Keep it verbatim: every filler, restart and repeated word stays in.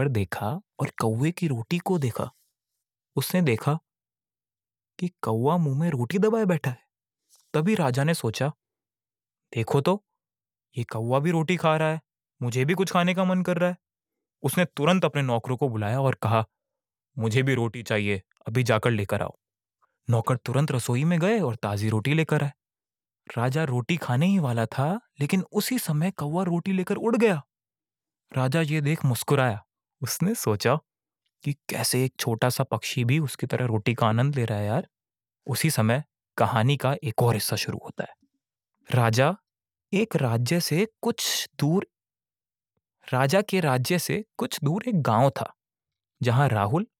पर देखा और कौवे की रोटी को देखा। उसने देखा कि कौवा मुंह में रोटी दबाए बैठा है। तभी राजा ने सोचा, देखो तो, ये कौवा भी रोटी खा रहा है, मुझे भी कुछ खाने का मन कर रहा है। उसने तुरंत अपने नौकरों को बुलाया और कहा, मुझे भी रोटी चाहिए, अभी जाकर लेकर आओ। नौकर तुरंत रसोई में गए और ताजी रोटी लेकर आए। राजा रोटी खाने ही वाला था, लेकिन उसी समय कौवा रोटी लेकर उड़ गया। राजा ये देख मुस्कुराया। उसने सोचा कि कैसे एक छोटा सा पक्षी भी उसकी तरह रोटी का आनंद ले रहा है यार। उसी समय कहानी का एक और हिस्सा शुरू होता है। राजा एक राज्य से कुछ दूर राजा के राज्य से कुछ दूर एक गांव था, जहां राहुल